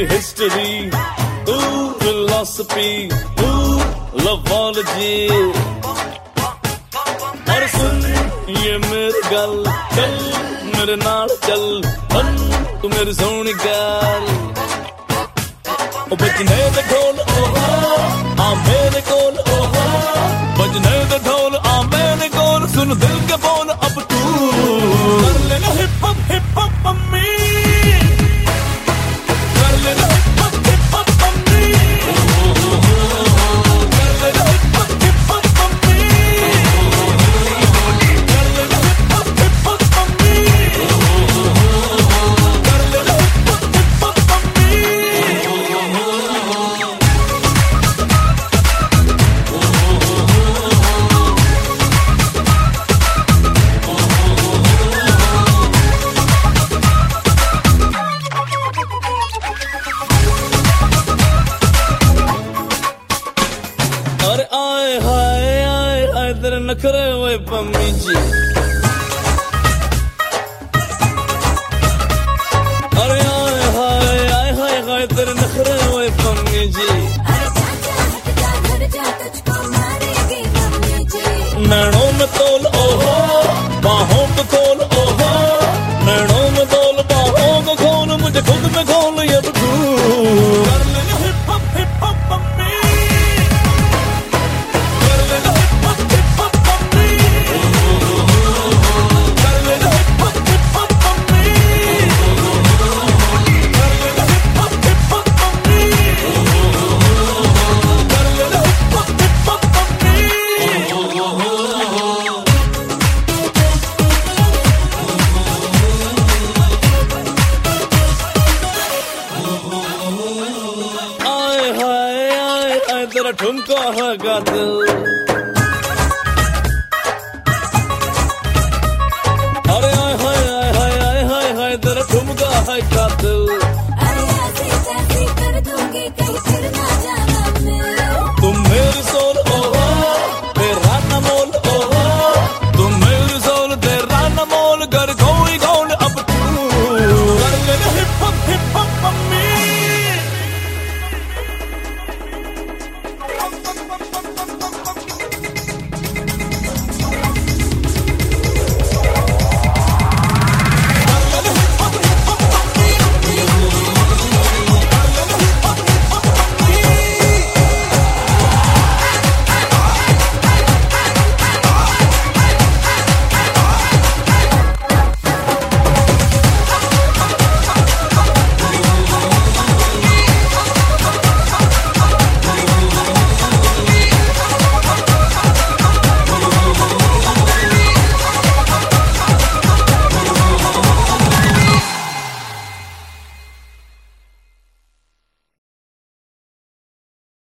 मेरी हिस्ट्री, तू फिलोसफी, तू लवोलॉजी। और सुन ये मेरी गल, चल मेरे नाल चल, बन तू मेरी सोहनी गल। बजने दे ढोल ओहो आ मेरे कोल, ओहो बजने दे ढोल आ मेरे कोल। सुन दिल के बोल अब तू कर लेना हिप हॉप मम्मी, कर लेना हिप हॉप मम्मी, कर लेना हिप हॉप मम्मी, कर लेना हिप हॉप मम्मी, कर लेना हिप हॉप मम्मी। अरे आए हाय आए हाय तेरे नखरे हुए पम्मी जी। अरे आए हाय आए हाय हाय तेरे नखरे हुए पम्मी जी। नैनों में तोल ओहो बाहों को खोल, ओहो नैनों में तोल बाहों को खोल, मुझे खुद में खोल ये तू। कर लेना हिप हॉप मम्मी, कर लेना हिप हॉप मम्मी, कर लेना हिप हॉप मम्मी, कर लेना हिप हॉप मम्मी, कर लेना हिप हॉप मम्मी। आए हाय आए हाय तेरा ठुमका है गादिल। अरे आए हाय आए हाय आए हाय हाय तेरा ठुमका है गादिल।